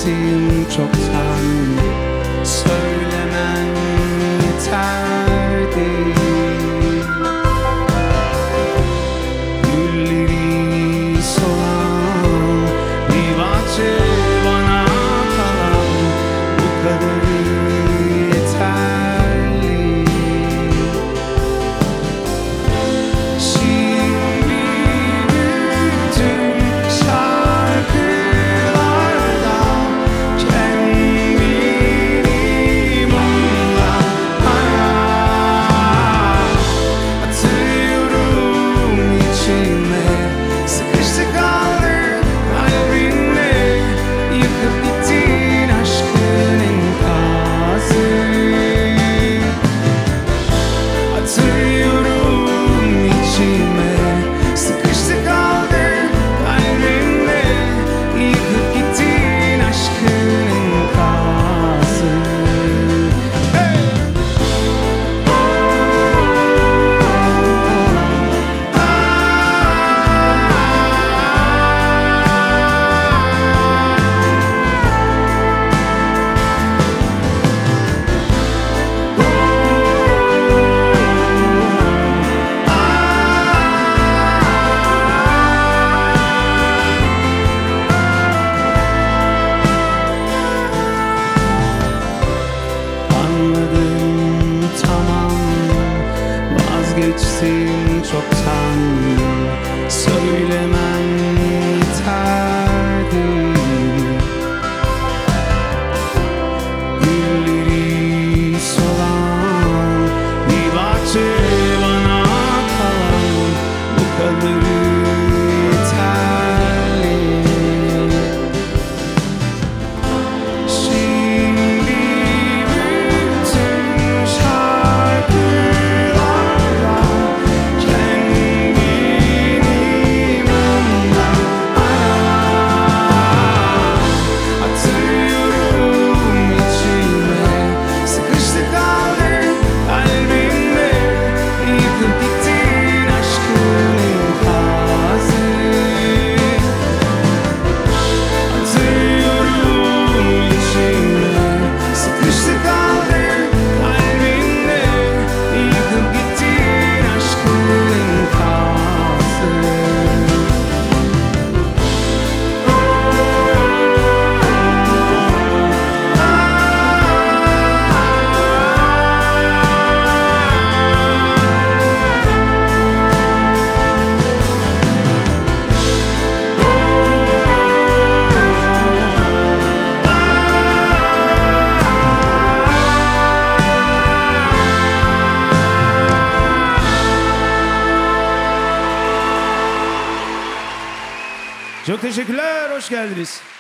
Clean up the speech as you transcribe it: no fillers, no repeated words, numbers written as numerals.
vazgeçtim çoktan. Söylemen yeterdi. Gülleri solan bir bahçe bana kalan, bu kadarı yeterli. Şimdi bütün şarkılarda kendini bununla atıyorum içime. Sıkıştı kaldı kalbimde, yıkıp gittin aşkın enkazı. Atıyorum içime, sıkıştı kaldı kalbimde, yıkıp gittin aşkın enkazı. Hey! Anladım, tamam, vazgeçtim çoktan. Söylemen yeterdi. Gülleri solan bir bahçe bana kalan, bu kadarı yeterli. Şimdi bütün şarkılarda kendini bununla atıyorum içime. Sıkıştı kaldı kalbimde, yıkıp gittin aşkın enkazı. Atıyorum içime, sıkıştı kaldı kalbimde, yıkıp gittin aşkın enkazı. Çok teşekkürler, hoş geldiniz.